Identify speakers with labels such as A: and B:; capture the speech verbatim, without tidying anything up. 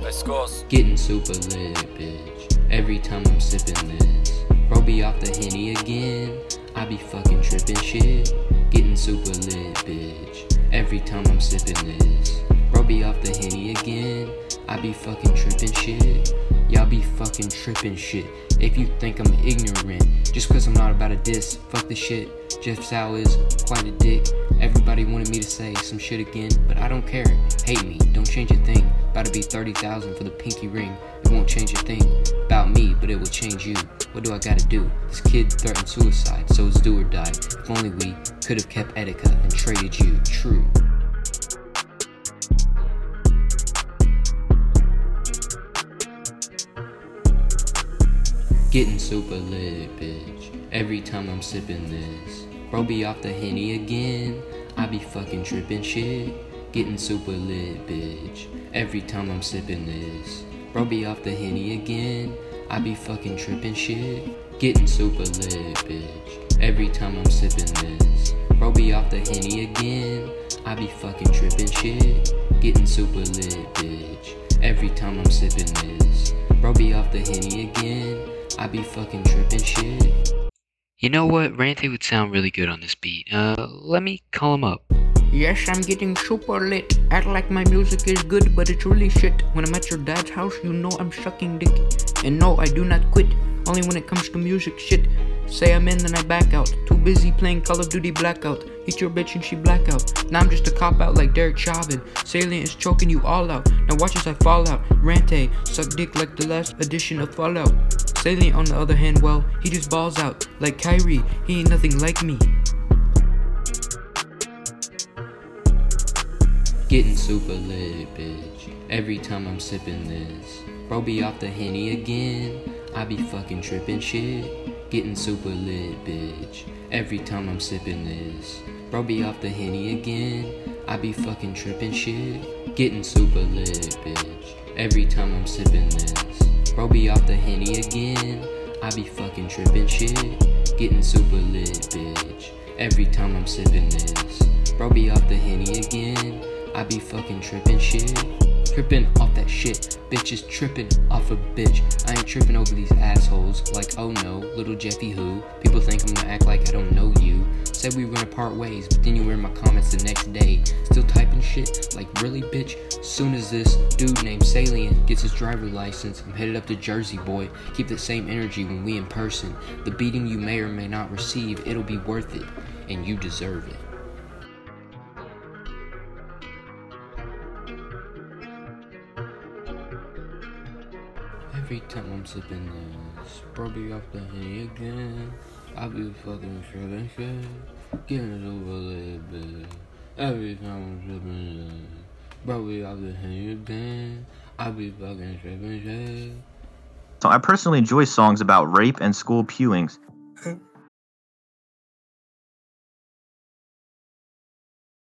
A: Let's go.
B: Getting super lit, bitch. Every time I'm sipping this. Bro be off the Henny again. I be fucking tripping shit. Getting super lit, bitch. Every time I'm sipping this. Bro be off the Henny again. I be fucking tripping shit. Y'all be fucking tripping shit. If you think I'm ignorant, just cause I'm not about a diss, fuck the shit. Jeff Sal is quite a dick. Everybody wanted me to say some shit again, but I don't care. Hate me, don't change a thing. About to be thirty thousand for the pinky ring. It won't change a thing about me, but it will change you. What do I gotta do? This kid threatened suicide, so it's do or die. If only we could have kept Etika and traded you. True. Getting super lit, bitch. Every time I'm sipping this. Bro be off the Henny again. I be fucking tripping shit. Getting super lit, bitch. Every time I'm sipping this. Bro be off the Henny again. I be fucking tripping shit. Getting super lit, bitch. Every time I'm sipping this. Bro be off the Henny again. I be fucking tripping shit. Getting super lit, bitch. Every time I'm sipping this. Bro be off the Henny again. I be fucking tripping shit. You know what? Rantay would sound really good on this beat. Uh, let me call him up.
C: Yes, I'm getting super lit. Act like my music is good, but it's really shit. When I'm at your dad's house, you know I'm sucking dick. And no, I do not quit. Only when it comes to music shit. Say I'm in, then I back out. Too busy playing Call of Duty Blackout. Hit your bitch and she blackout. Now I'm just a cop out like Derek Chauvin. Salient is choking you all out. Now watch as I fall out. Rantay, suck dick like the last edition of Fallout. Salient on the other hand, well, he just balls out. Like Kyrie, he ain't nothing like me.
B: Getting super lit, bitch. Every time I'm sipping this. Bro be off the Henny again. I be fucking tripping shit. Getting super lit, bitch. Every time I'm sipping this. Bro be off the Henny again. I be fucking tripping shit. Getting super lit, bitch. Every time I'm sipping this. Bro be off the Henny again. I be fucking tripping shit. Getting super lit, bitch. Every time I'm sipping this. Bro be off the Henny again. I be fucking tripping shit. Tripping off that shit. Bitches tripping off a bitch. I ain't tripping over these assholes. Like, oh no, little Jeffy who. People think I'm gonna act like I don't know you. Said we were gonna part ways, but then you were in my comments the next day. Still typing shit? Like, really, bitch? Soon as this dude named Salient gets his driver license, I'm headed up to Jersey, boy. Keep the same energy when we in person. The beating you may or may not receive, it'll be worth it. And you deserve it. Every time I'm sipping this, bro be off the Henny again. I be fucking tripping shit. Getting it over a little bit. Every time I'm sipping this, bro be off the Henny again. I be fucking tripping shit.
D: So I personally enjoy songs about rape and school pewings.